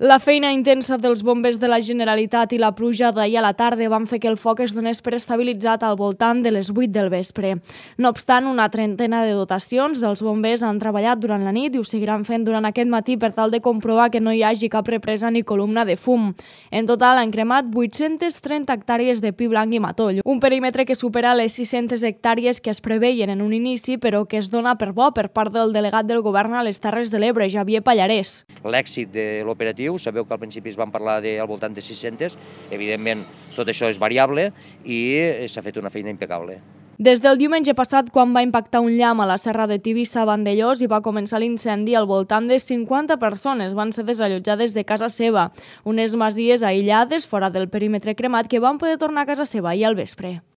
La feina intensa dels bombers de la Generalitat i la pluja d'ahir a la tarda van fer que el foc es donés per estabilitzat al voltant de les 8 del vespre. No obstant, una trentena de dotacions dels bombers han treballat durant la nit i ho seguiran fent durant aquest matí per tal de comprovar que no hi hagi cap represa ni columna de fum. En total han cremat 830 hectàrees de pi blanc i matoll, un perímetre que supera les 600 hectàrees que es preveien en un inici, però que es dona per bo per part del delegat del govern a les Terres de l'Ebre, Javier Pallarès. L'èxit de l'operatiu, sabeu que al principi es van parlar al voltant de 600, evidentment tot això és variable i s'ha fet una feina impecable. Des del diumenge passat, quan va impactar un llamp a la serra de Tivissa-Vandellós i va començar l'incendi, al voltant de 50 persones van ser desallotjades de casa seva, unes masies aïllades fora del perímetre cremat que van poder tornar a casa seva ahir al vespre.